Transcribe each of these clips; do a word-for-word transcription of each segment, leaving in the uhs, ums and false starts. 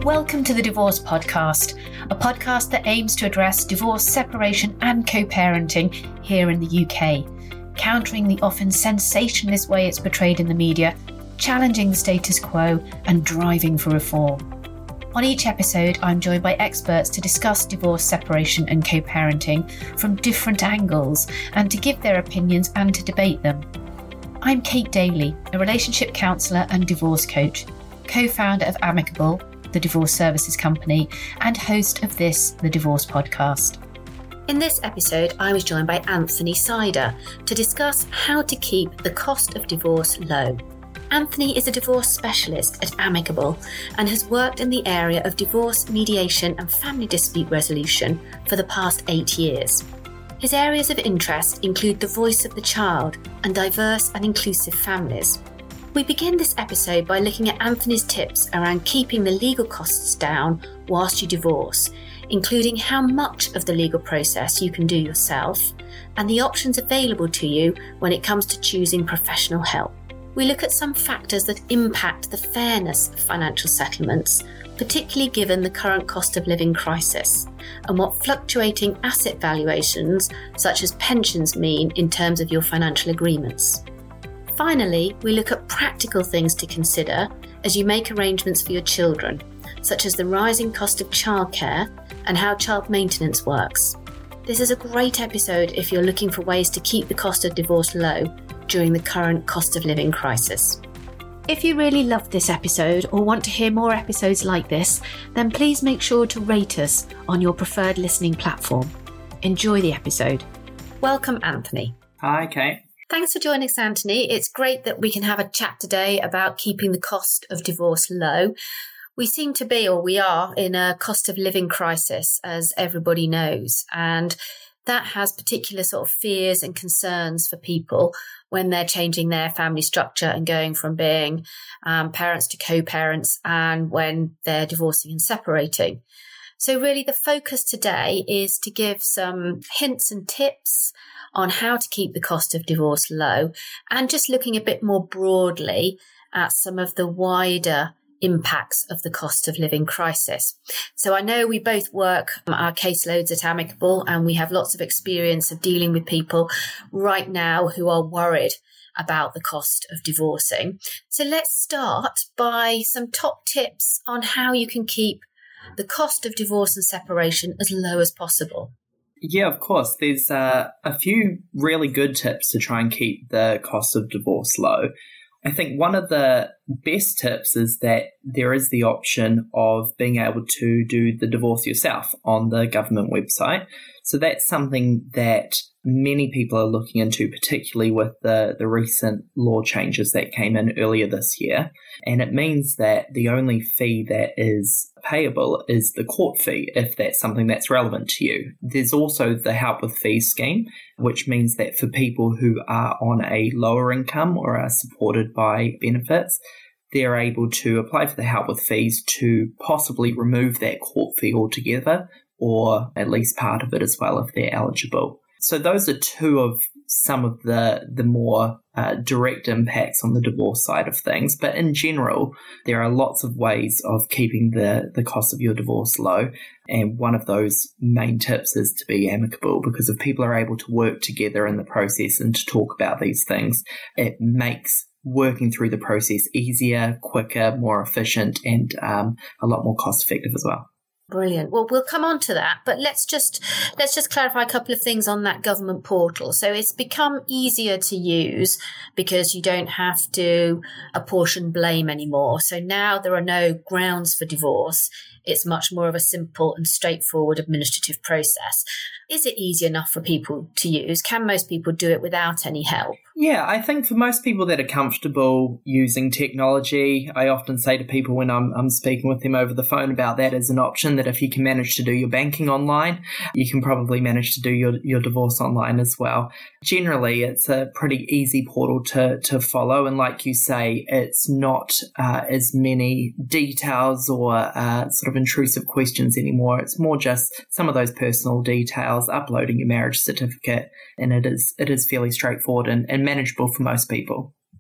Welcome to the Divorce Podcast, a podcast that aims to address divorce, separation and co-parenting here in the U K, countering the often sensationalist way it's portrayed in the media, challenging the status quo and driving for reform. On each episode, I'm joined by experts to discuss divorce, separation and co-parenting from different angles and to give their opinions and to debate them. I'm Kate Daly, a relationship counsellor and divorce coach, co-founder of Amicable, the divorce services company, and host of this, the Divorce Podcast. In this episode, I was joined by Anthony Sider to discuss how to keep the cost of divorce low. Anthony is a divorce specialist at Amicable and has worked in the area of divorce, mediation and family dispute resolution for the past eight years. His areas of interest include the voice of the child and diverse and inclusive families. We begin this episode by looking at Anthony's tips around keeping the legal costs down whilst you divorce, including how much of the legal process you can do yourself and the options available to you when it comes to choosing professional help. We look at some factors that impact the fairness of financial settlements, particularly given the current cost of living crisis, and what fluctuating asset valuations such as pensions mean in terms of your financial agreements. Finally, we look at practical things to consider as you make arrangements for your children, such as the rising cost of childcare and how child maintenance works. This is a great episode if you're looking for ways to keep the cost of divorce low during the current cost of living crisis. If you really loved this episode or want to hear more episodes like this, then please make sure to rate us on your preferred listening platform. Enjoy the episode. Welcome, Anthony. Hi, Kate. Thanks for joining us, Anthony. It's great that we can have a chat today about keeping the cost of divorce low. We seem to be, or we are, in a cost of living crisis, as everybody knows, and that has particular sort of fears and concerns for people when they're changing their family structure and going from being um, parents to co-parents and when they're divorcing and separating. So really the focus today is to give some hints and tips on how to keep the cost of divorce low and just looking a bit more broadly at some of the wider impacts of the cost of living crisis. So I know we both work our caseloads at Amicable and we have lots of experience of dealing with people right now who are worried about the cost of divorcing. So let's start by some top tips on how you can keep the cost of divorce and separation as low as possible. Yeah, of course. There's uh, a few really good tips to try and keep the cost of divorce low. I think one of the best tips is that there is the option of being able to do the divorce yourself on the government website. So that's something that many people are looking into, particularly with the, the recent law changes that came in earlier this year. And it means that the only fee that is payable is the court fee, if that's something that's relevant to you. There's also the Help with Fees scheme, which means that for people who are on a lower income or are supported by benefits, they're able to apply for the Help with Fees to possibly remove that court fee altogether, or at least part of it as well if they're eligible. So those are two of some of the, the more uh, direct impacts on the divorce side of things. But in general, there are lots of ways of keeping the, the cost of your divorce low. And one of those main tips is to be amicable, because if people are able to work together in the process and to talk about these things, it makes working through the process easier, quicker, more efficient, and um, a lot more cost effective as well. Brilliant. Well, we'll come on to that, but let's just let's just clarify a couple of things on that government portal. So it's become easier to use because you don't have to apportion blame anymore. So now there are no grounds for divorce. It's much more of a simple and straightforward administrative process. Is it easy enough for people to use? Can most people do it without any help? Yeah, I think for most people that are comfortable using technology, I often say to people when I'm, I'm speaking with them over the phone about that as an option, that if you can manage to do your banking online, you can probably manage to do your, your divorce online as well. Generally, it's a pretty easy portal to, to follow. And like you say, it's not uh, as many details or uh, sort of intrusive questions anymore. It's more just some of those personal details, uploading your marriage certificate, and it is it is fairly straightforward and, and manageable for most people.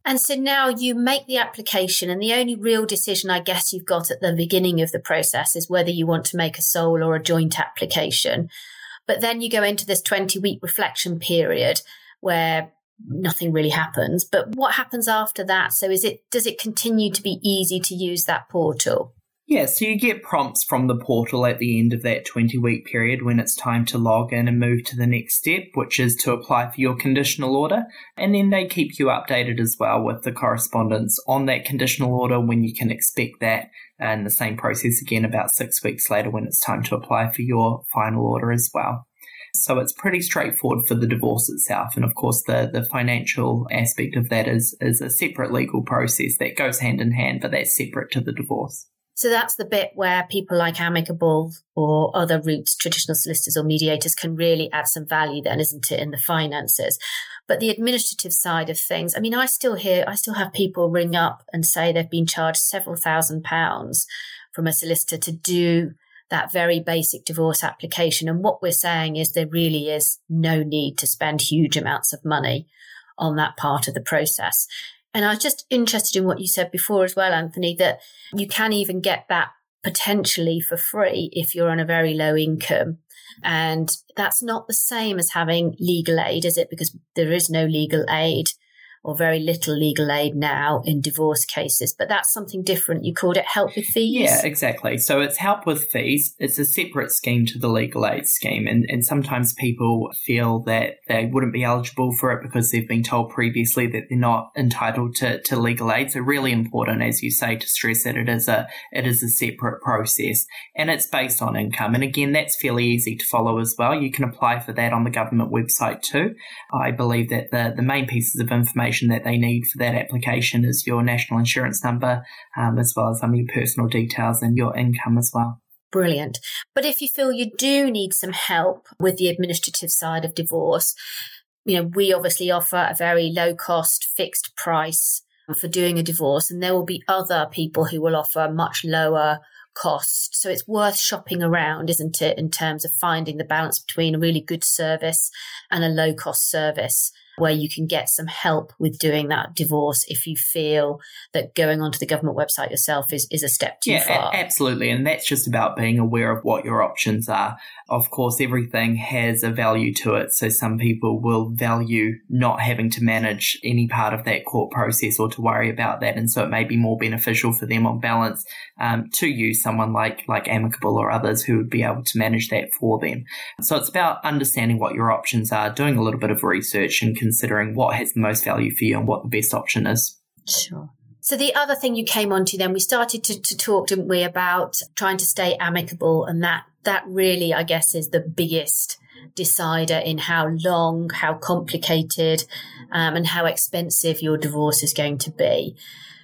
And so now you make the application, and the only real decision I guess you've got at the beginning of the process is whether you want to make a sole or a joint application. But then you go into this twenty-week reflection period where nothing really happens. But what happens after that? So is it does it continue to be easy to use that portal? Yeah, so you get prompts from the portal at the end of that twenty-week period when it's time to log in and move to the next step, which is to apply for your conditional order. And then they keep you updated as well with the correspondence on that conditional order when you can expect that, and the same process again about six weeks later when it's time to apply for your final order as well. So it's pretty straightforward for the divorce itself. And of course, the, the financial aspect of that is, is a separate legal process that goes hand in hand, but that's separate to the divorce. So that's the bit where people like Amicable or other routes, traditional solicitors or mediators, can really add some value then, isn't it, in the finances? But the administrative side of things, I mean, I still hear, I still have people ring up and say they've been charged several thousand pounds from a solicitor to do that very basic divorce application. And what we're saying is there really is no need to spend huge amounts of money on that part of the process. And I was just interested in what you said before as well, Anthony, that you can even get that potentially for free if you're on a very low income. And that's not the same as having legal aid, is it? Because there is no legal aid or very little legal aid now in divorce cases. But that's something different. You called it help with fees? Yeah, exactly. So it's help with fees. It's a separate scheme to the legal aid scheme. And, and sometimes people feel that they wouldn't be eligible for it because they've been told previously that they're not entitled to, to legal aid. So really important, as you say, to stress that it is a it is a separate process. And it's based on income. And again, that's fairly easy to follow as well. You can apply for that on the government website too. I believe that the, the main pieces of information that they need for that application is your national insurance number, um, as well as some of your personal details and your income as well. Brilliant. But if you feel you do need some help with the administrative side of divorce, you know, we obviously offer a very low cost fixed price for doing a divorce, and there will be other people who will offer much lower cost. So it's worth shopping around, isn't it, in terms of finding the balance between a really good service and a low cost service, where you can get some help with doing that divorce if you feel that going onto the government website yourself is, is a step too yeah, far. A- absolutely. And that's just about being aware of what your options are. Of course, everything has a value to it. So some people will value not having to manage any part of that court process or to worry about that. And so it may be more beneficial for them on balance um, to use someone like, like Amicable or others who would be able to manage that for them. So it's about understanding what your options are, doing a little bit of research and considering what has the most value for you and what the best option is. Sure. So the other thing you came onto then, we started to, to talk, didn't we, about trying to stay amicable, and that that really, I guess, is the biggest decider in how long, how complicated, um, and how expensive your divorce is going to be.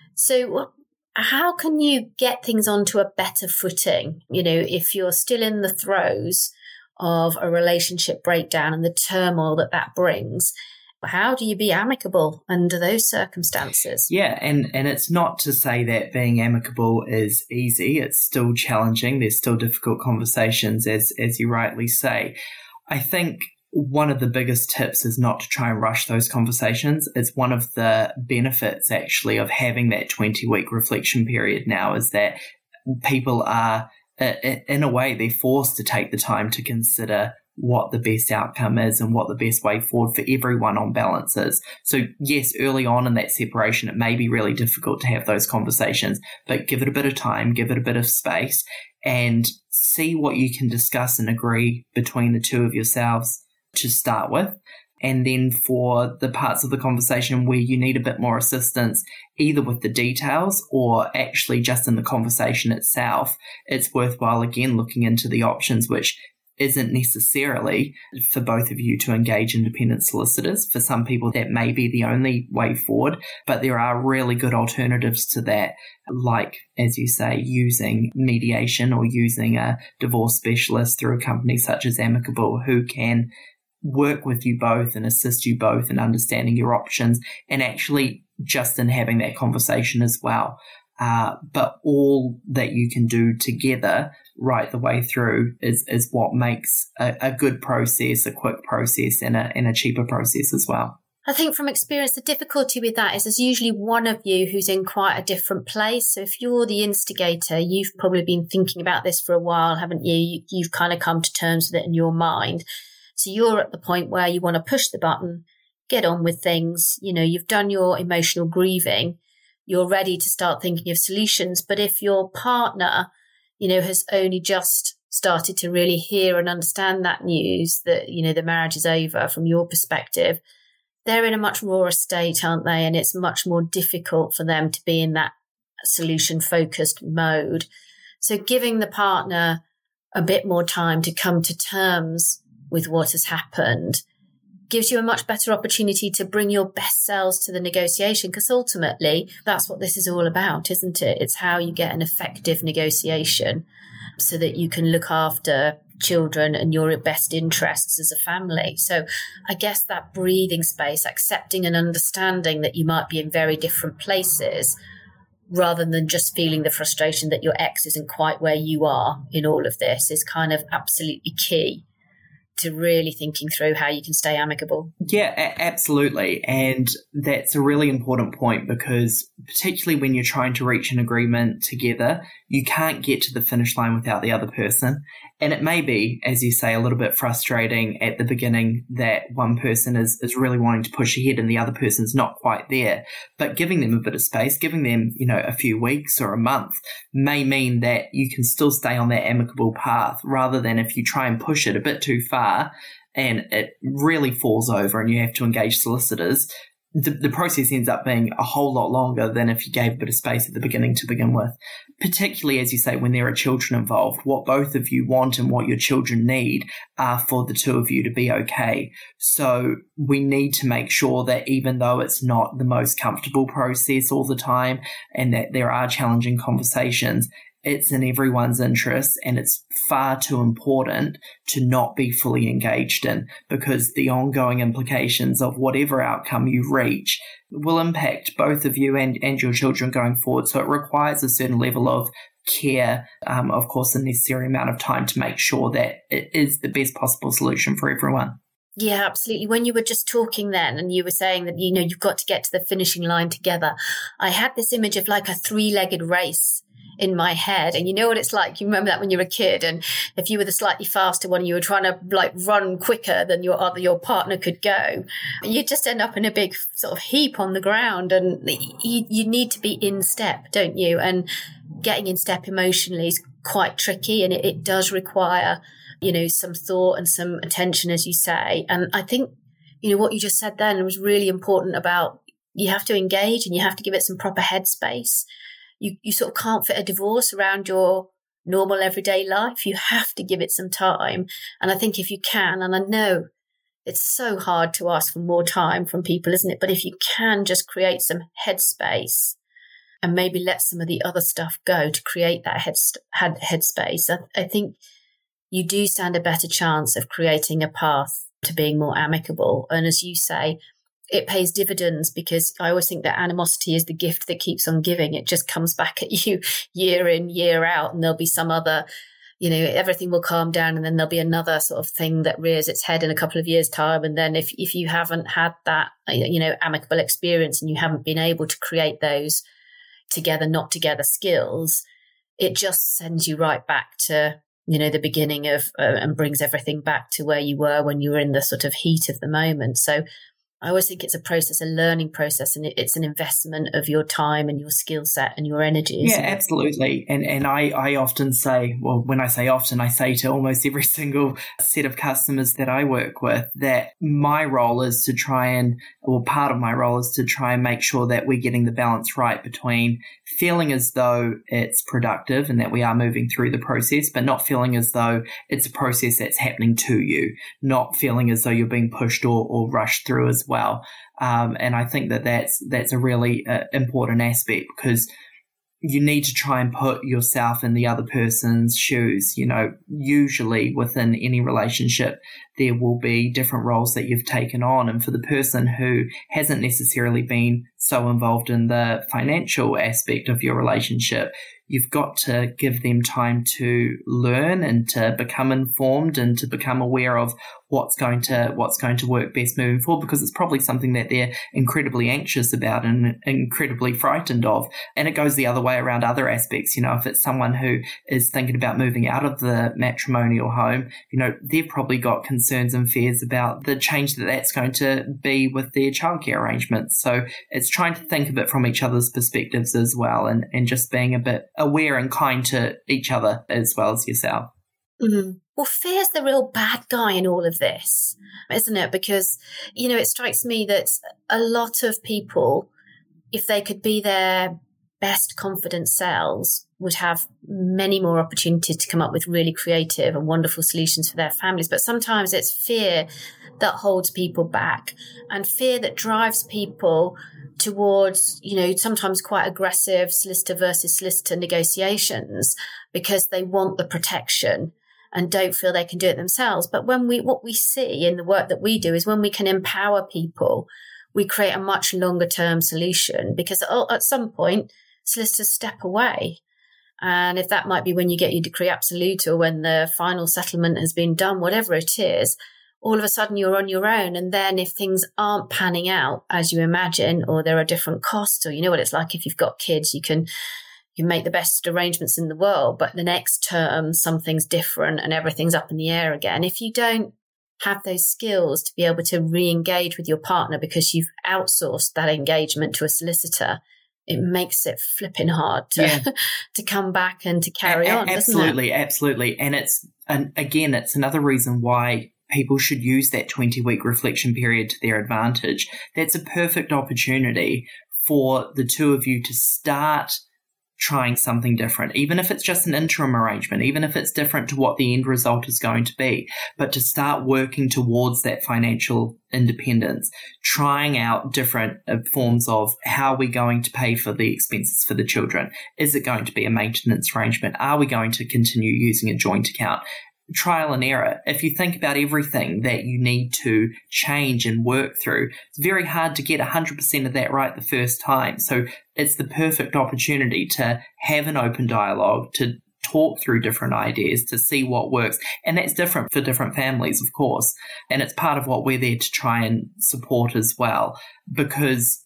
So how can you get things onto a better footing, you know, if you're still in the throes of a relationship breakdown and the turmoil that that brings? How do you be amicable under those circumstances? Yeah, and, and it's not to say that being amicable is easy. It's still challenging. There's still difficult conversations, as as you rightly say. I think one of the biggest tips is not to try and rush those conversations. It's one of the benefits, actually, of having that twenty-week reflection period now, is that people are, in a way, they're forced to take the time to consider what the best outcome is and what the best way forward for everyone on balance is. So yes, early on in that separation, it may be really difficult to have those conversations, but give it a bit of time, give it a bit of space, and see what you can discuss and agree between the two of yourselves to start with. And then for the parts of the conversation where you need a bit more assistance, either with the details or actually just in the conversation itself, it's worthwhile again looking into the options, which isn't necessarily for both of you to engage independent solicitors. For some people, that may be the only way forward, but there are really good alternatives to that, like, as you say, using mediation or using a divorce specialist through a company such as Amicable, who can work with you both and assist you both in understanding your options and actually just in having that conversation as well. Uh, but all that you can do together right the way through is, is what makes a, a good process, a quick process, and a, and a cheaper process as well. I think from experience, the difficulty with that is there's usually one of you who's in quite a different place. So if you're the instigator, you've probably been thinking about this for a while, haven't you? you you've kind of come to terms with it in your mind. So you're at the point where you want to push the button, get on with things. You know, you've done your emotional grieving. You're ready to start thinking of solutions. But if your partner, you know, has only just started to really hear and understand that news that, you know, the marriage is over from your perspective, they're in a much rawer state, aren't they? And it's much more difficult for them to be in that solution-focused mode. So giving the partner a bit more time to come to terms with what has happened gives you a much better opportunity to bring your best selves to the negotiation, because ultimately that's what this is all about, isn't it? It's how you get an effective negotiation so that you can look after children and your best interests as a family. So I guess that breathing space, accepting and understanding that you might be in very different places, rather than just feeling the frustration that your ex isn't quite where you are in all of this, is kind of absolutely key to really thinking through how you can stay amicable. Yeah, a- absolutely. And that's a really important point, because particularly when you're trying to reach an agreement together, you can't get to the finish line without the other person. And it may be, as you say, a little bit frustrating at the beginning that one person is, is really wanting to push ahead and the other person's not quite there. But giving them a bit of space, giving them, you know, a few weeks or a month may mean that you can still stay on that amicable path, rather than if you try and push it a bit too far and it really falls over and you have to engage solicitors, the, the process ends up being a whole lot longer than if you gave a bit of space at the beginning to begin with. Particularly, as you say, when there are children involved, what both of you want and what your children need are for the two of you to be okay. So we need to make sure that even though it's not the most comfortable process all the time and that there are challenging conversations, it's in everyone's interest, and it's far too important to not be fully engaged in, because the ongoing implications of whatever outcome you reach will impact both of you and, and your children going forward. So it requires a certain level of care, um, of course, a necessary amount of time to make sure that it is the best possible solution for everyone. Yeah, absolutely. When you were just talking then and you were saying that, you know, you've got to get to the finishing line together, I had this image of like a three-legged race in my head. And you know what it's like? You remember that when you were a kid, and if you were the slightly faster one, you were trying to like run quicker than your other, your partner could go. You just end up in a big sort of heap on the ground, and you, you need to be in step, don't you? And getting in step emotionally is quite tricky, and it, it does require, you know, some thought and some attention, as you say. And I think, you know, what you just said then was really important about you have to engage and you have to give it some proper headspace. You you sort of can't fit a divorce around your normal everyday life. You have to give it some time. And I think if you can, and I know it's so hard to ask for more time from people, isn't it? But if you can just create some headspace and maybe let some of the other stuff go to create that head, head headspace, I, I think you do stand a better chance of creating a path to being more amicable. And as you say, it pays dividends, because I always think that animosity is the gift that keeps on giving. It just comes back at you year in, year out, and there'll be some other, you know, everything will calm down, and then there'll be another sort of thing that rears its head in a couple of years' time. And then if, if you haven't had that, you know, amicable experience and you haven't been able to create those together, not together skills, it just sends you right back to, you know, the beginning of, uh, and brings everything back to where you were when you were in the sort of heat of the moment. So I always think it's a process, a learning process, and it's an investment of your time and your skill set and your energy. Yeah, absolutely. And and I, I often say, well, when I say often, I say to almost every single set of customers that I work with that my role is to try and, or part of my role is to try and make sure that we're getting the balance right between feeling as though it's productive and that we are moving through the process, but not feeling as though it's a process that's happening to you, not feeling as though you're being pushed or, or rushed through as well. Um, and I think that that's, that's a really uh, important aspect, because you need to try and put yourself in the other person's shoes. You know, usually within any relationship, there will be different roles that you've taken on. And for the person who hasn't necessarily been so involved in the financial aspect of your relationship. You've got to give them time to learn and to become informed and to become aware of what's going to what's going to work best moving forward, because it's probably something that they're incredibly anxious about and incredibly frightened of. And it goes the other way around other aspects. You know, if it's someone who is thinking about moving out of the matrimonial home, you know, they've probably got concerns and fears about the change that that's going to be with their childcare arrangements. So it's trying to think of it from each other's perspectives as well, and, and just being a bit aware and kind to each other as well as yourself. Mm-hmm. Well, fear's the real bad guy in all of this, isn't it? Because, you know, it strikes me that a lot of people, if they could be their best confident selves, would have many more opportunities to come up with really creative and wonderful solutions for their families. But sometimes it's fear that holds people back, and fear that drives people towards, you know, sometimes quite aggressive solicitor versus solicitor negotiations, because they want the protection and don't feel they can do it themselves. But when we, what we see in the work that we do is when we can empower people, we create a much longer term solution, because at some point solicitors step away. And if that might be when you get your decree absolute or when the final settlement has been done, whatever it is, all of a sudden you're on your own. And then if things aren't panning out as you imagine, or there are different costs, or you know what it's like if you've got kids, you can you make the best arrangements in the world, but the next term something's different and everything's up in the air again. If you don't have those skills to be able to re-engage with your partner because you've outsourced that engagement to a solicitor, it makes it flipping hard to yeah. to come back and to carry a- on. Absolutely, absolutely. And it's, and again, it's another reason why people should use that twenty-week reflection period to their advantage. That's a perfect opportunity for the two of you to start trying something different, even if it's just an interim arrangement, even if it's different to what the end result is going to be, but to start working towards that financial independence, trying out different forms of how are we going to pay for the expenses for the children? Is it going to be a maintenance arrangement? Are we going to continue using a joint account? Trial and error. If you think about everything that you need to change and work through, it's very hard to get one hundred percent of that right the first time. So it's the perfect opportunity to have an open dialogue, to talk through different ideas, to see what works. And that's different for different families, of course. And it's part of what we're there to try and support as well, because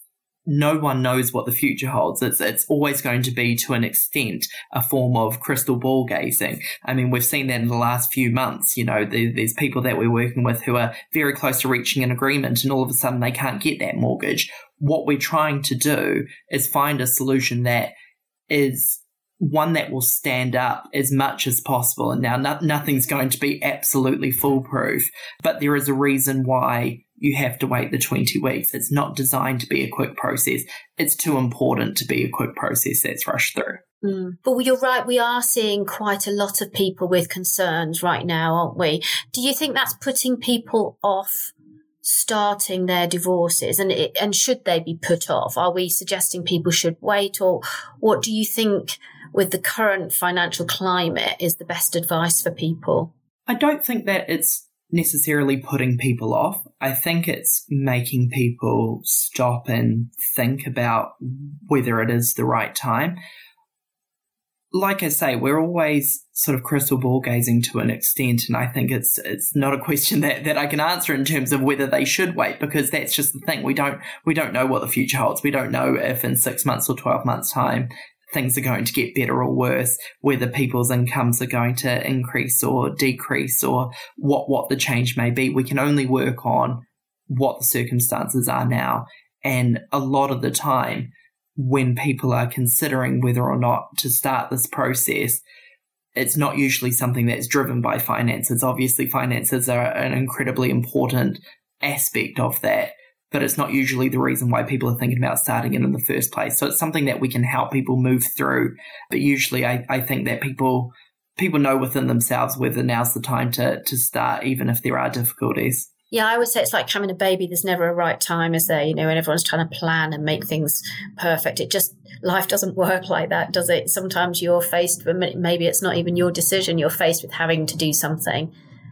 no one knows what the future holds. It's it's always going to be, to an extent, a form of crystal ball gazing. I mean, we've seen that in the last few months. You know, there, there's people that we're working with who are very close to reaching an agreement, and all of a sudden they can't get that mortgage. What we're trying to do is find a solution that is one that will stand up as much as possible. And now no, nothing's going to be absolutely foolproof, but there is a reason why you have to wait the twenty weeks. It's not designed to be a quick process. It's too important to be a quick process that's rushed through. Mm. But you're right, we are seeing quite a lot of people with concerns right now, aren't we? Do you think that's putting people off starting their divorces, and it, and should they be put off? Are we suggesting people should wait, or what do you think with the current financial climate is the best advice for people? I don't think that it's necessarily putting people off. I think it's making people stop and think about whether it is the right time. Like I say, we're always sort of crystal ball gazing to an extent, and I think it's it's not a question that, that I can answer in terms of whether they should wait, because that's just the thing. We don't we don't know what the future holds. We don't know if in six months or twelve months' time things are going to get better or worse, whether people's incomes are going to increase or decrease, or what, what the change may be. We can only work on what the circumstances are now. And a lot of the time, when people are considering whether or not to start this process, it's not usually something that's driven by finances. Obviously, finances are an incredibly important aspect of that, but it's not usually the reason why people are thinking about starting it in the first place. So it's something that we can help people move through. But usually I, I think that people people know within themselves whether now's the time to, to start, even if there are difficulties. Yeah, I would say it's like having a baby. There's never a right time, is there? You know, and everyone's trying to plan and make things perfect. It just, life doesn't work like that, does it? Sometimes you're faced with, maybe it's not even your decision, you're faced with having to do something.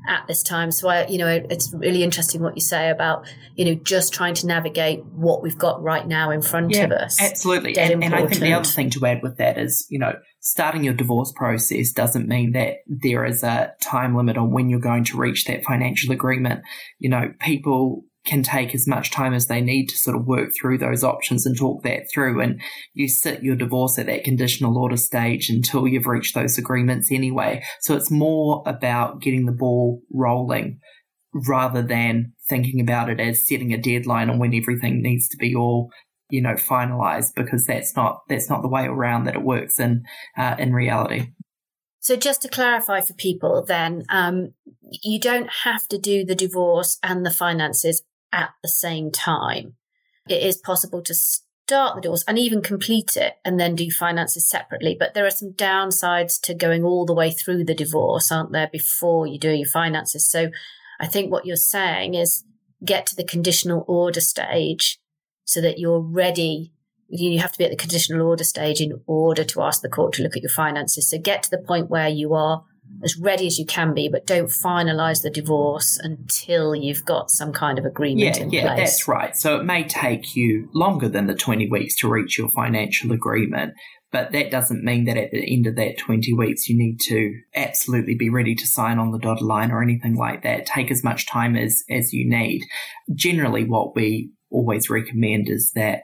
at this time. So I, you know, it's really interesting what you say about, you know, just trying to navigate what we've got right now in front yeah, of us. Absolutely. And, and I think the other thing to add with that is, you know, starting your divorce process doesn't mean that there is a time limit on when you're going to reach that financial agreement. You know, people can take as much time as they need to sort of work through those options and talk that through. And you sit your divorce at that conditional order stage until you've reached those agreements anyway. So it's more about getting the ball rolling rather than thinking about it as setting a deadline on when everything needs to be all, you know, finalized, because that's not that's not the way around that it works in uh, in reality. So just to clarify for people then, um, you don't have to do the divorce and the finances at the same time. It is possible to start the divorce and even complete it and then do finances separately. But there are some downsides to going all the way through the divorce, aren't there, before you do your finances? So I think what you're saying is get to the conditional order stage so that you're ready. You have to be at the conditional order stage in order to ask the court to look at your finances. So get to the point where you are as ready as you can be, but don't finalise the divorce until you've got some kind of agreement yeah, in yeah, place. Yeah, that's right. So it may take you longer than the twenty weeks to reach your financial agreement, but that doesn't mean that at the end of that twenty weeks you need to absolutely be ready to sign on the dotted line or anything like that. Take as much time as, as you need. Generally, what we always recommend is that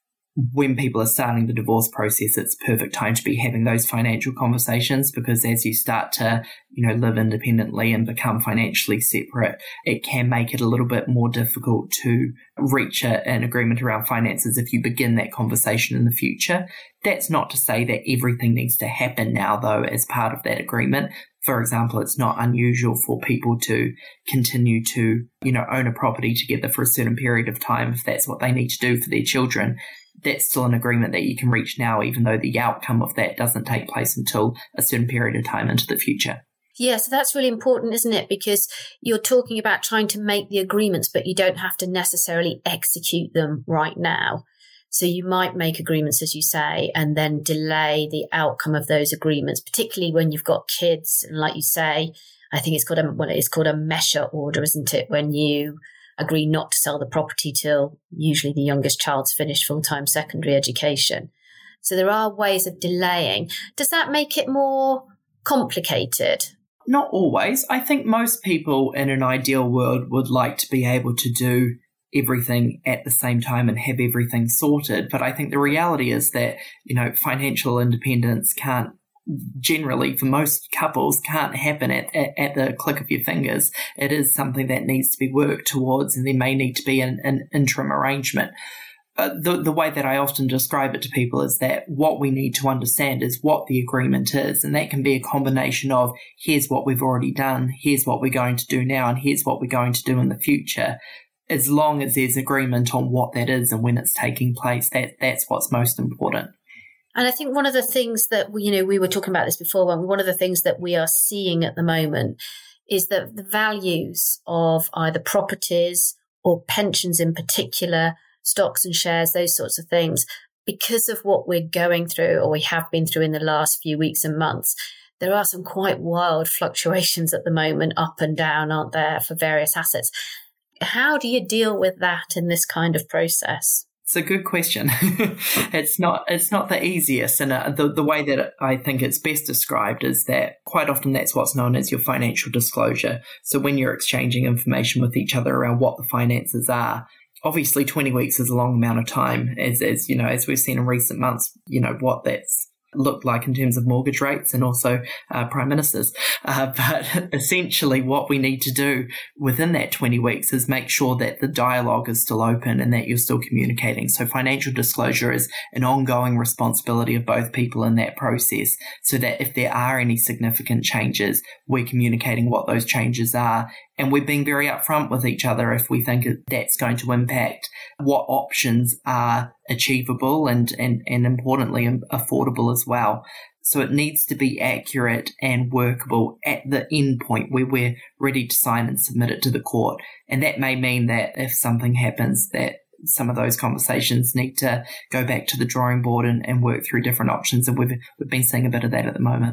when people are starting the divorce process, it's perfect time to be having those financial conversations, because as you start to, you know, live independently and become financially separate, it can make it a little bit more difficult to reach a, an agreement around finances if you begin that conversation in the future. That's not to say that everything needs to happen now, though, as part of that agreement. For example, it's not unusual for people to continue to, you know, own a property together for a certain period of time if that's what they need to do for their children. That's still an agreement that you can reach now, even though the outcome of that doesn't take place until a certain period of time into the future. Yeah, so that's really important, isn't it? Because you're talking about trying to make the agreements, but you don't have to necessarily execute them right now. So you might make agreements, as you say, and then delay the outcome of those agreements, particularly when you've got kids. And like you say, I think it's called a, well, it's called a mesher order, isn't it? When you agree not to sell the property till usually the youngest child's finished full-time secondary education. So there are ways of delaying. Does that make it more complicated? Not always. I think most people in an ideal world would like to be able to do everything at the same time and have everything sorted. But I think the reality is that, you know, financial independence can't generally, for most couples, can't happen at, at, at the click of your fingers. It is something that needs to be worked towards, and there may need to be an, an interim arrangement. Uh, the, the way that I often describe it to people is that what we need to understand is what the agreement is, and that can be a combination of here's what we've already done, here's what we're going to do now, and here's what we're going to do in the future. As long as there's agreement on what that is and when it's taking place, that that's what's most important. And I think one of the things that, we, you know, we were talking about this before, one of the things that we are seeing at the moment is that the values of either properties or pensions in particular, stocks and shares, those sorts of things, because of what we're going through or we have been through in the last few weeks and months, there are some quite wild fluctuations at the moment, up and down, aren't there, for various assets. How do you deal with that in this kind of process? It's a good question. It's not it's not the easiest, and uh, the, the way that I think it's best described is that quite often that's what's known as your financial disclosure. So when you're exchanging information with each other around what the finances are, obviously twenty weeks is a long amount of time, as, as you know, as we've seen in recent months, you know, what that's looked like in terms of mortgage rates and also uh, prime ministers. Uh, but essentially what we need to do within that twenty weeks is make sure that the dialogue is still open and that you're still communicating. So financial disclosure is an ongoing responsibility of both people in that process, so that if there are any significant changes, we're communicating what those changes are. And we're being very upfront with each other if we think that's going to impact what options are achievable and, and, and importantly, affordable as well. So it needs to be accurate and workable at the end point where we're ready to sign and submit it to the court. And that may mean that if something happens, that some of those conversations need to go back to the drawing board and, and work through different options. And we've, we've been seeing a bit of that at the moment.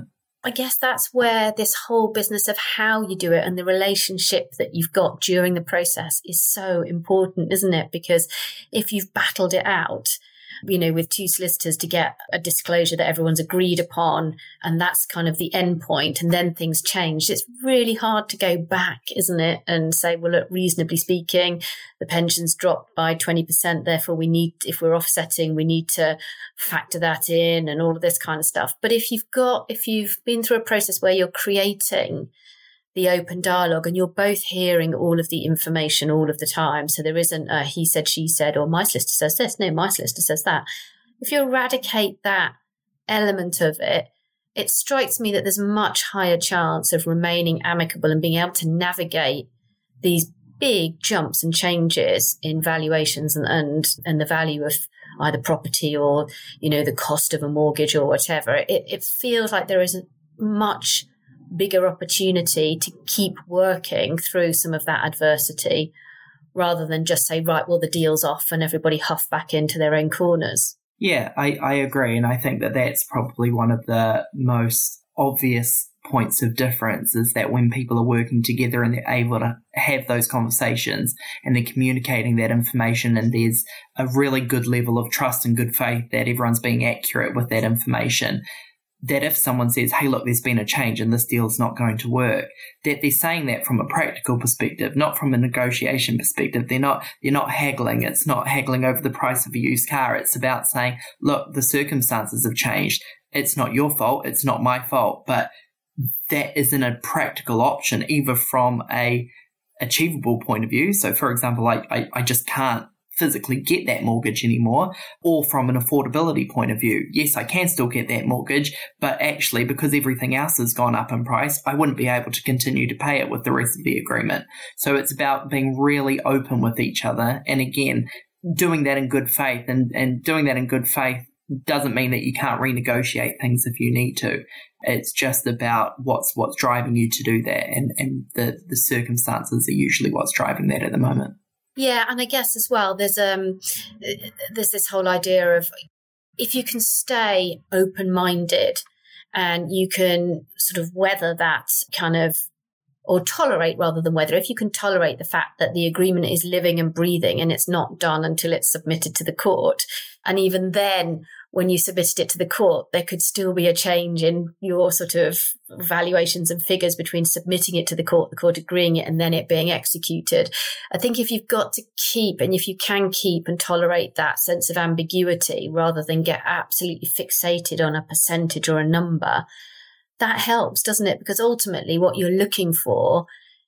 I guess that's where this whole business of how you do it and the relationship that you've got during the process is so important, isn't it? Because if you've battled it out, you know, with two solicitors to get a disclosure that everyone's agreed upon, and that's kind of the end point, and then things changed, it's really hard to go back, isn't it? And say, well, look, reasonably speaking, the pension's dropped by twenty percent, therefore we need, if we're offsetting, we need to factor that in and all of this kind of stuff. But if you've got, if you've been through a process where you're creating the open dialogue and you're both hearing all of the information all of the time, so there isn't a he said, she said, or my solicitor says this, no, my solicitor says that. If you eradicate that element of it, it strikes me that there's a much higher chance of remaining amicable and being able to navigate these big jumps and changes in valuations and, and, and the value of either property or, you know, the cost of a mortgage or whatever. It, it feels like there is a much bigger opportunity to keep working through some of that adversity rather than just say, right, well, the deal's off and everybody huff back into their own corners. Yeah, I, I agree. And I think that that's probably one of the most obvious points of difference is that when people are working together and they're able to have those conversations and they're communicating that information and there's a really good level of trust and good faith that everyone's being accurate with that information, that if someone says, hey, look, there's been a change and this deal's not going to work, that they're saying that from a practical perspective, not from a negotiation perspective. They're not, they're not haggling. It's not haggling over the price of a used car. It's about saying, look, the circumstances have changed. It's not your fault. It's not my fault. But that isn't a practical option, either from a achievable point of view. So, for example, I, I, I just can't physically get that mortgage anymore, or from an affordability point of view. Yes, I can still get that mortgage, but actually because everything else has gone up in price, I wouldn't be able to continue to pay it with the rest of the agreement. So it's about being really open with each other. And again, doing that in good faith, and, and doing that in good faith doesn't mean that you can't renegotiate things if you need to. It's just about what's what's driving you to do that, and, and the, the circumstances are usually what's driving that at the moment. Yeah, and I guess as well, there's um, there's this whole idea of if you can stay open-minded and you can sort of weather that kind of, or tolerate rather than weather, if you can tolerate the fact that the agreement is living and breathing and it's not done until it's submitted to the court, and even then, when you submitted it to the court, there could still be a change in your sort of valuations and figures between submitting it to the court, the court agreeing it, and then it being executed. I think if you've got to keep, and if you can keep and tolerate that sense of ambiguity rather than get absolutely fixated on a percentage or a number, that helps, doesn't it? Because ultimately what you're looking for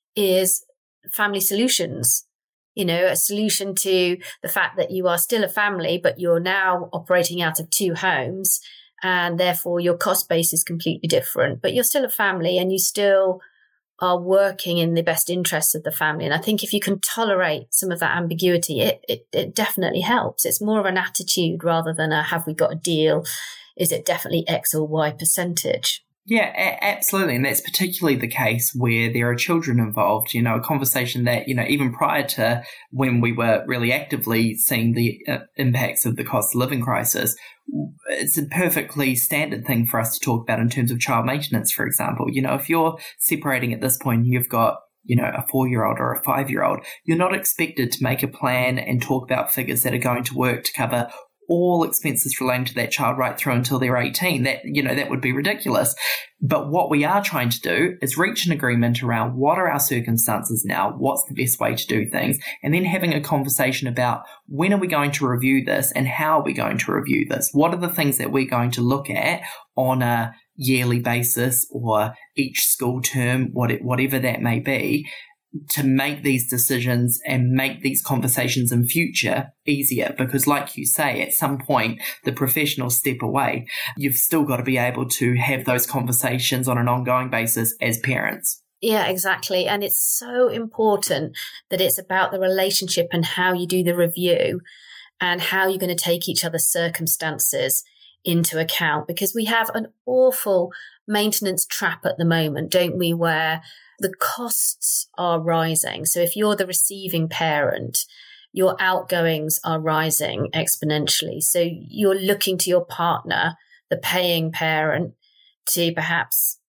is family solutions. You know, a solution to the fact that you are still a family, but you're now operating out of two homes, and therefore your cost base is completely different. But you're still a family and you still are working in the best interests of the family. And I think if you can tolerate some of that ambiguity, it, it, it definitely helps. It's more of an attitude rather than a have we got a deal? Is it definitely X or Y percentage? Yeah, a- absolutely. And that's particularly the case where there are children involved. You know, a conversation that, you know, even prior to when we were really actively seeing the uh, impacts of the cost of living crisis, it's a perfectly standard thing for us to talk about in terms of child maintenance, for example. You know, if you're separating at this point, you've got, you know, a four-year-old or a five-year-old, you're not expected to make a plan and talk about figures that are going to work to cover all expenses relating to that child right through until they're eighteen. That, you know, that would be ridiculous. But what we are trying to do is reach an agreement around what are our circumstances now, what's the best way to do things, and then having a conversation about when are we going to review this and how are we going to review this? What are the things that we're going to look at on a yearly basis or each school term, whatever that may be, to make these decisions and make these conversations in future easier. Because like you say, at some point, the professionals step away. You've still got to be able to have those conversations on an ongoing basis as parents. Yeah, exactly. And it's so important that it's about the relationship and how you do the review and how you're going to take each other's circumstances into account. Because we have an awful maintenance trap at the moment, don't we, where the costs are rising. So if you're the receiving parent, your outgoings are rising exponentially. So you're looking to your partner, the paying parent, to perhaps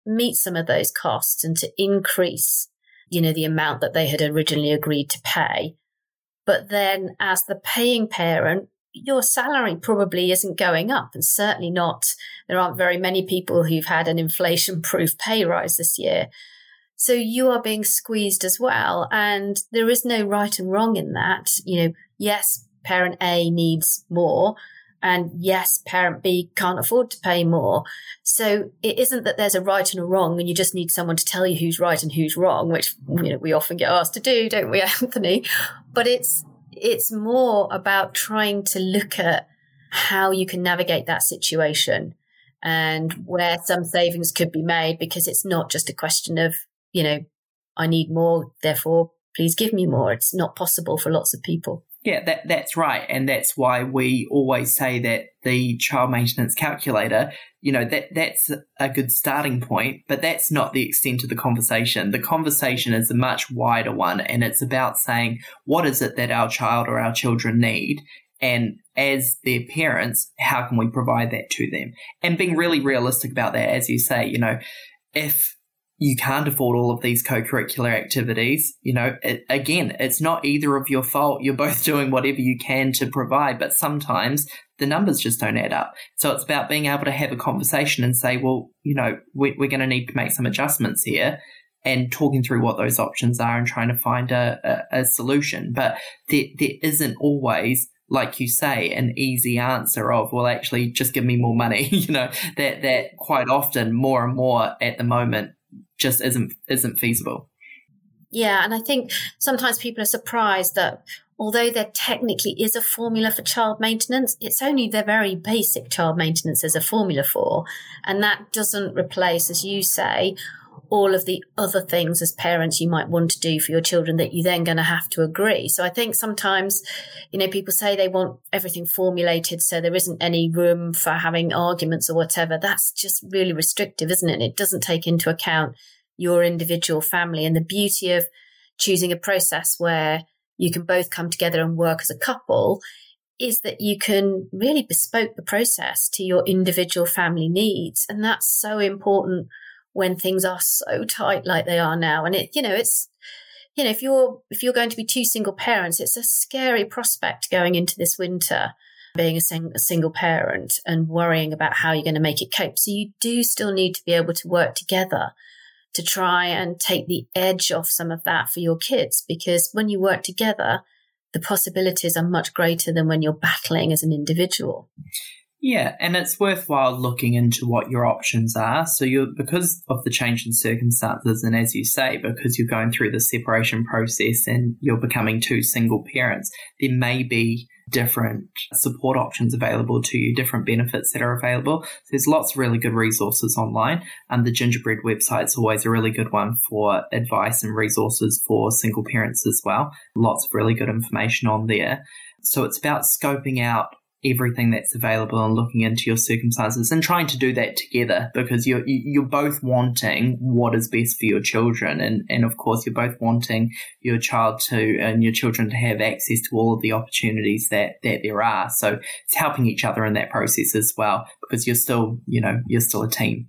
meet some of those costs and to increase, you know, the amount that they had originally agreed to pay. But then as the paying parent, your salary probably isn't going up, and certainly not, there aren't very many people who've had an inflation-proof pay rise this year. So you are being squeezed as well. And there is no right and wrong in that. You know, yes, parent A needs more, and yes, parent B can't afford to pay more. So it isn't that there's a right and a wrong, and you just need someone to tell you who's right and who's wrong, which, you know, we often get asked to do, don't we, Anthony? But it's it's more about trying to look at how you can navigate that situation and where some savings could be made, because it's not just a question of, you know, I need more, therefore please give me more. It's not possible for lots of people. Yeah, that that's right. And that's why we always say that the child maintenance calculator, you know, that that's a good starting point, but that's not the extent of the conversation. The conversation is a much wider one, and it's about saying, what is it that our child or our children need? And as their parents, how can we provide that to them? And being really realistic about that, as you say, you know, if you can't afford all of these co-curricular activities, you know, it, again, it's not either of your fault. You're both doing whatever you can to provide, but sometimes the numbers just don't add up. So it's about being able to have a conversation and say, well, you know, we, we're going to need to make some adjustments here, and talking through what those options are and trying to find a, a, a solution. But there, there isn't always, like you say, an easy answer of, well, actually just give me more money. You know, that, that quite often more and more at the moment just isn't isn't feasible. Yeah, and I think sometimes people are surprised that although there technically is a formula for child maintenance, it's only the very basic child maintenance there's a formula for, and that doesn't replace, as you say, all of the other things as parents you might want to do for your children that you're then going to have to agree. So I think sometimes, you know, people say they want everything formulated so there isn't any room for having arguments or whatever. That's just really restrictive, isn't it? And it doesn't take into account your individual family. And the beauty of choosing a process where you can both come together and work as a couple is that you can really bespoke the process to your individual family needs. And that's so important when things are so tight like they are now. And it, you know, it's, you know, if you're, if you're going to be two single parents, it's a scary prospect going into this winter, being a, sing, a single parent and worrying about how you're going to make it cope. So you do still need to be able to work together to try and take the edge off some of that for your kids, because when you work together, the possibilities are much greater than when you're battling as an individual. Yeah, and it's worthwhile looking into what your options are. So you're, because of the change in circumstances, and as you say, because you're going through the separation process and you're becoming two single parents, there may be different support options available to you, different benefits that are available. So there's lots of really good resources online. And um, the Gingerbread website's always a really good one for advice and resources for single parents as well. Lots of really good information on there. So it's about scoping out everything that's available and looking into your circumstances and trying to do that together, because you're you're both wanting what is best for your children, and and of course you're both wanting your child to and your children to have access to all of the opportunities that that there are. So it's helping each other in that process as well, because you're still, you know, you're still a team.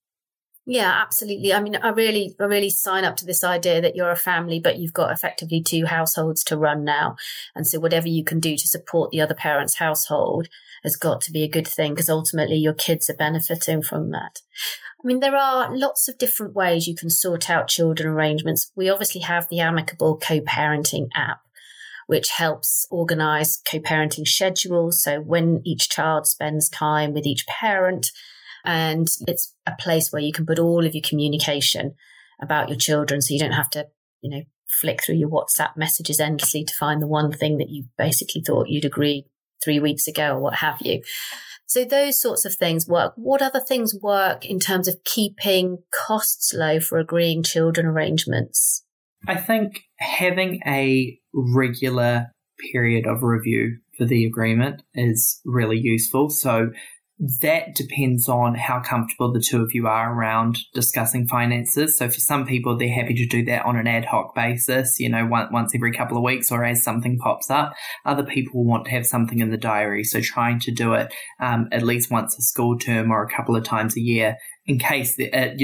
Yeah, absolutely. I mean, I really, I really sign up to this idea that you're a family, but you've got effectively two households to run now. And so whatever you can do to support the other parent's household has got to be a good thing, because ultimately your kids are benefiting from that. I mean, there are lots of different ways you can sort out children arrangements. We obviously have the Amicable Co-Parenting app, which helps organise co-parenting schedules. So when each child spends time with each parent, and it's a place where you can put all of your communication about your children, so you don't have to, you know, flick through your WhatsApp messages endlessly to find the one thing that you basically thought you'd agreed three weeks ago or what have you. So those sorts of things work. What other things work in terms of keeping costs low for agreeing children arrangements? I think having a regular period of review for the agreement is really useful. So that depends on how comfortable the two of you are around discussing finances. So for some people, they're happy to do that on an ad hoc basis, you know, once, once every couple of weeks or as something pops up. Other people want to have something in the diary, so trying to do it um, at least once a school term or a couple of times a year in case, uh, you know,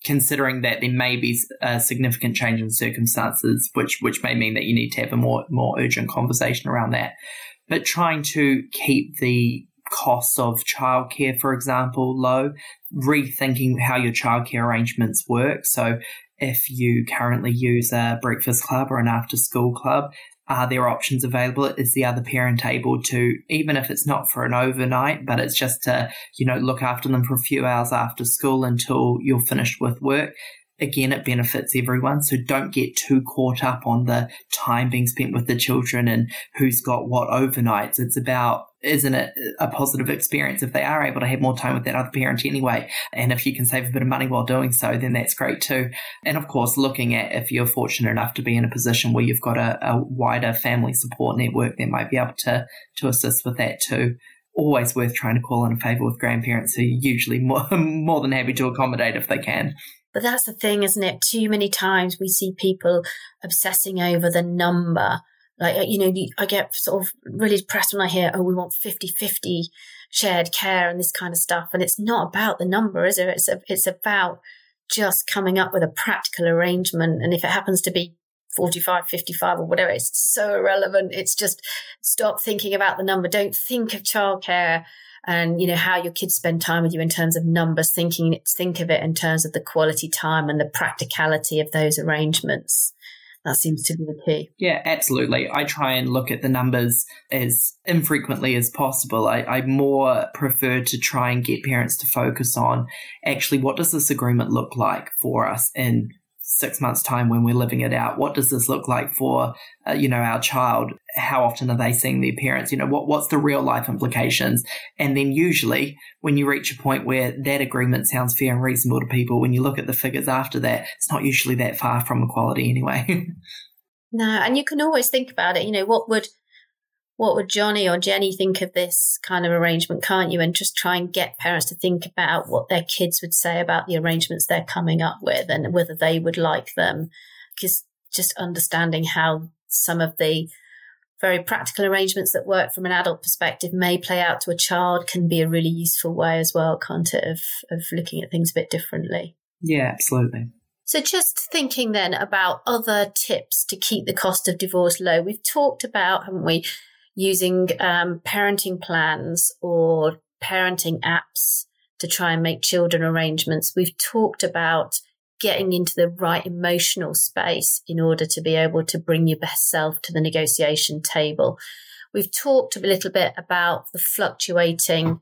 considering that there may be a significant change in circumstances, which which may mean that you need to have a more more urgent conversation around that. But trying to keep the costs of childcare, for example, low, rethinking how your childcare arrangements work. So if you currently use a breakfast club or an after-school club, are there options available? Is the other parent able to, even if it's not for an overnight, but it's just to, you know, look after them for a few hours after school until you're finished with work? Again, it benefits everyone. So don't get too caught up on the time being spent with the children and who's got what overnights. It's about, isn't it a positive experience if they are able to have more time with that other parent anyway? And if you can save a bit of money while doing so, then that's great too. And of course, looking at if you're fortunate enough to be in a position where you've got a, a wider family support network that might be able to, to assist with that too. Always worth trying to call in a favour with grandparents who are usually more, more than happy to accommodate if they can. But that's the thing, isn't it? Too many times we see people obsessing over the number. Like, you know, I get sort of really depressed when I hear, oh, we want fifty-fifty shared care and this kind of stuff. And it's not about the number, is it? It's, a, it's about just coming up with a practical arrangement. And if it happens to be forty-five, fifty-five or whatever, it's so irrelevant. It's just stop thinking about the number. Don't think of childcare and, you know, how your kids spend time with you in terms of numbers, thinking, think of it in terms of the quality time and the practicality of those arrangements. That seems to be the key. Yeah, absolutely. I try and look at the numbers as infrequently as possible. I, I more prefer to try and get parents to focus on actually what does this agreement look like for us in six months' time when we're living it out? What does this look like for, uh, you know, our child? How often are they seeing their parents? You know, what what's the real life implications? And then usually when you reach a point where that agreement sounds fair and reasonable to people, when you look at the figures after that, it's not usually that far from equality anyway. No, and you can always think about it. You know, what would what would Johnny or Jenny think of this kind of arrangement, can't you? And just try and get parents to think about what their kids would say about the arrangements they're coming up with and whether they would like them. Because just understanding how some of the very practical arrangements that work from an adult perspective may play out to a child can be a really useful way as well, can't it, of, of looking at things a bit differently. Yeah, absolutely. So just thinking then about other tips to keep the cost of divorce low. We've talked about, haven't we, using um, parenting plans or parenting apps to try and make children arrangements. We've talked about getting into the right emotional space in order to be able to bring your best self to the negotiation table. We've talked a little bit about the fluctuating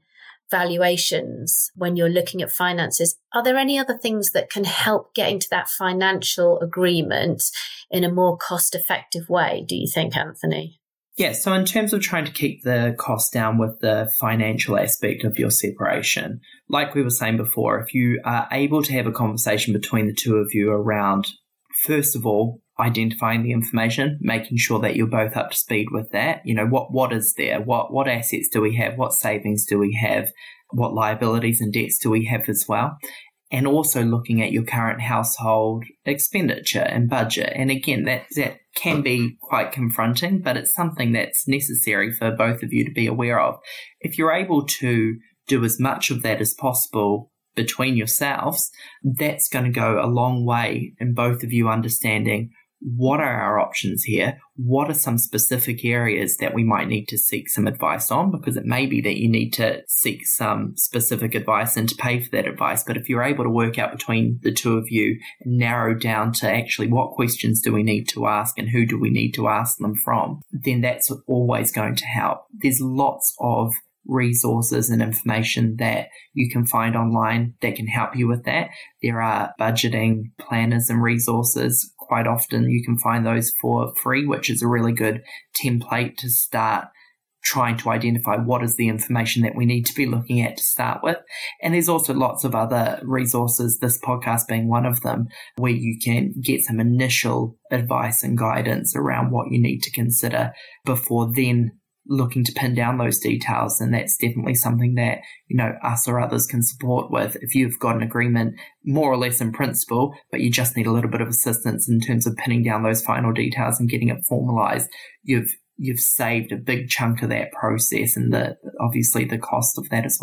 valuations when you're looking at finances. Are there any other things that can help getting to that financial agreement in a more cost-effective way, do you think, Anthony? Yeah, so in terms of trying to keep the cost down with the financial aspect of your separation, like we were saying before, if you are able to have a conversation between the two of you around, first of all, identifying the information, making sure that you're both up to speed with that. You know, what what is there? What what assets do we have? What savings do we have? What liabilities and debts do we have as well? And also looking at your current household expenditure and budget. And again, that, that can be quite confronting, but it's something that's necessary for both of you to be aware of. If you're able to do as much of that as possible between yourselves, that's going to go a long way in both of you understanding what are our options here, what are some specific areas that we might need to seek some advice on, because it may be that you need to seek some specific advice and to pay for that advice. But if you're able to work out between the two of you and narrow down to actually what questions do we need to ask and who do we need to ask them from, then that's always going to help. There's lots of resources and information that you can find online that can help you with that. There are budgeting planners and resources. Quite often you can find those for free, which is a really good template to start trying to identify what is the information that we need to be looking at to start with. And there's also lots of other resources, this podcast being one of them, where you can get some initial advice and guidance around what you need to consider before then looking to pin down those details. And that's definitely something that, you know, us or others can support with. If you've got an agreement more or less in principle, but you just need a little bit of assistance in terms of pinning down those final details and getting it formalized, you've you've saved a big chunk of that process and the obviously the cost of that as well.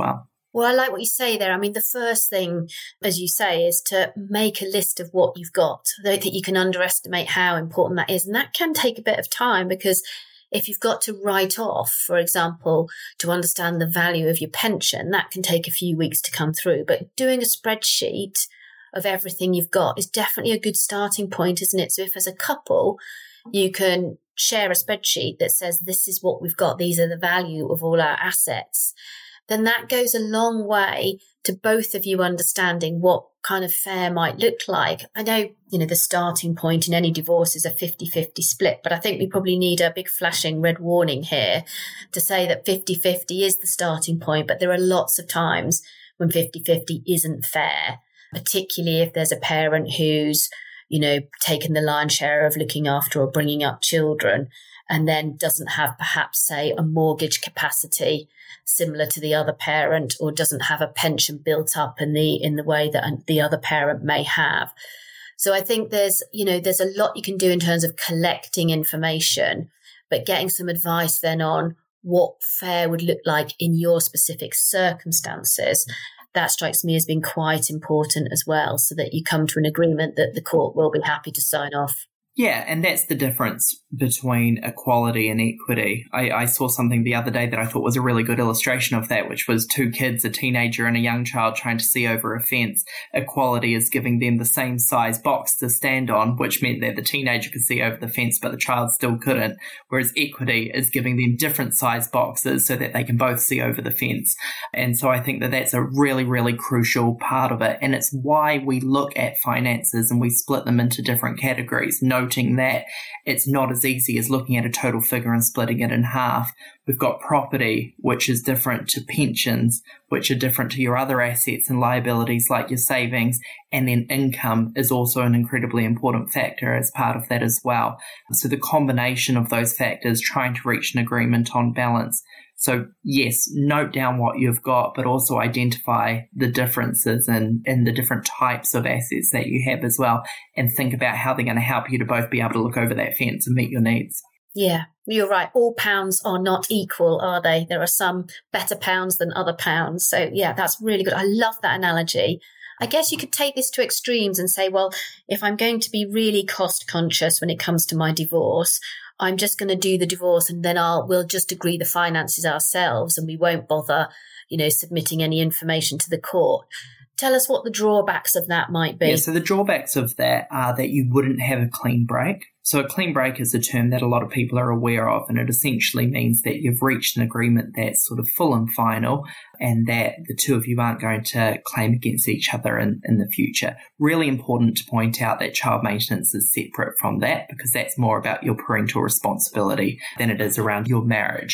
Well, I like what you say there. I mean, the first thing, as you say, is to make a list of what you've got. I don't think you can underestimate how important that is. And that can take a bit of time, because if you've got to write off, for example, to understand the value of your pension, that can take a few weeks to come through. But doing a spreadsheet of everything you've got is definitely a good starting point, isn't it? So if as a couple, you can share a spreadsheet that says, this is what we've got, these are the value of all our assets, then that goes a long way to both of you understanding what kind of fair might look like. I know, you know, the starting point in any divorce is a fifty-fifty split, but I think we probably need a big flashing red warning here to say that fifty-fifty is the starting point, but there are lots of times when fifty-fifty isn't fair, particularly if there's a parent who's, you know, taken the lion's share of looking after or bringing up children, and then doesn't have perhaps, say, a mortgage capacity similar to the other parent, or doesn't have a pension built up in the in the way that the other parent may have. So I think there's, you know, there's a lot you can do in terms of collecting information, but getting some advice then on what fair would look like in your specific circumstances. That strikes me as being quite important as well, so that you come to an agreement that the court will be happy to sign off. Yeah, and that's the difference between equality and equity. I, I saw something the other day that I thought was a really good illustration of that, which was two kids, a teenager and a young child, trying to see over a fence. Equality is giving them the same size box to stand on, which meant that the teenager could see over the fence, but the child still couldn't. Whereas equity is giving them different size boxes so that they can both see over the fence. And so I think that that's a really, really crucial part of it. And it's why we look at finances and we split them into different categories, noting that it's not as easy as looking at a total figure and splitting it in half. We've got property, which is different to pensions, which are different to your other assets and liabilities like your savings, and then income is also an incredibly important factor as part of that as well. So the combination of those factors, trying to reach an agreement on balance. So yes, note down what you've got, but also identify the differences in, in the different types of assets that you have as well, and think about how they're going to help you to both be able to look over that fence and meet your needs. Yeah, you're right. All pounds are not equal, are they? There are some better pounds than other pounds. So yeah, that's really good. I love that analogy. I guess you could take this to extremes and say, well, if I'm going to be really cost conscious when it comes to my divorce, I'm just going to do the divorce and then I'll we'll just agree the finances ourselves and we won't bother, you know, submitting any information to the court. Tell us what the drawbacks of that might be. Yeah, so the drawbacks of that are that you wouldn't have a clean break. So a clean break is a term that a lot of people are aware of, and it essentially means that you've reached an agreement that's sort of full and final, and that the two of you aren't going to claim against each other in, in the future. Really important to point out that child maintenance is separate from that, because that's more about your parental responsibility than it is around your marriage.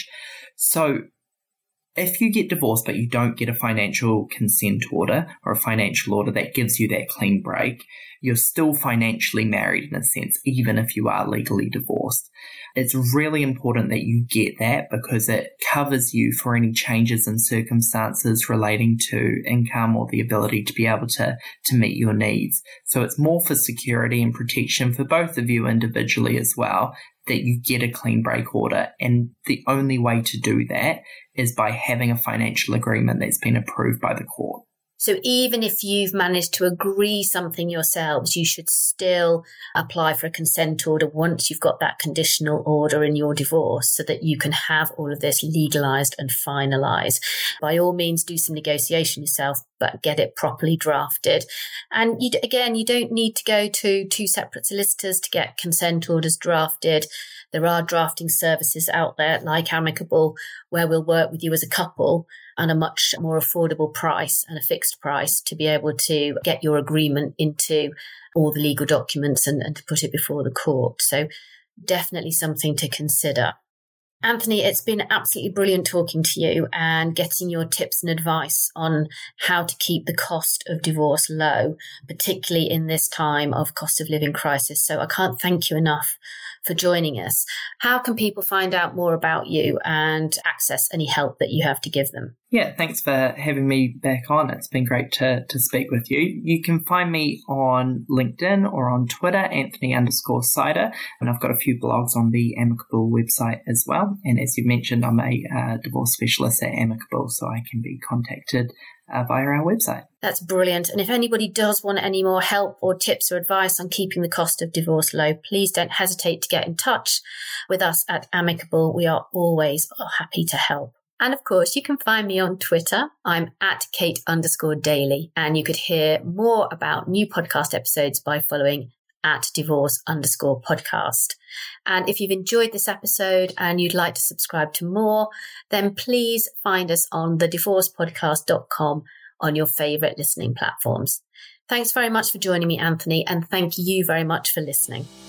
So if you get divorced but you don't get a financial consent order or a financial order that gives you that clean break, you're still financially married in a sense, even if you are legally divorced. It's really important that you get that, because it covers you for any changes in circumstances relating to income or the ability to be able to, to meet your needs. So it's more for security and protection for both of you individually as well, that you get a clean break order. And the only way to do that is by having a financial agreement that's been approved by the court. So even if you've managed to agree something yourselves, you should still apply for a consent order once you've got that conditional order in your divorce, so that you can have all of this legalised and finalised. By all means, do some negotiation yourself, but get it properly drafted. And you, again, you don't need to go to two separate solicitors to get consent orders drafted. There are drafting services out there like Amicable, where we'll work with you as a couple and a much more affordable price and a fixed price to be able to get your agreement into all the legal documents and, and to put it before the court. So definitely something to consider. Anthony, it's been absolutely brilliant talking to you and getting your tips and advice on how to keep the cost of divorce low, particularly in this time of cost of living crisis. So I can't thank you enough for joining us. How can people find out more about you and access any help that you have to give them? Yeah, thanks for having me back on. It's been great to, to speak with you. You can find me on LinkedIn or on Twitter, Anthony underscore Sider, and I've got a few blogs on the Amicable website as well. And as you mentioned, I'm a uh, divorce specialist at Amicable, so I can be contacted uh, via our website. That's brilliant. And if anybody does want any more help or tips or advice on keeping the cost of divorce low, please don't hesitate to get in touch with us at Amicable. We are always happy to help. And of course, you can find me on Twitter. I'm at Kate underscore Daly. And you could hear more about new podcast episodes by following at divorce underscore podcast. And if you've enjoyed this episode and you'd like to subscribe to more, then please find us on the divorce podcast dot com on your favorite listening platforms. Thanks very much for joining me, Anthony, and thank you very much for listening.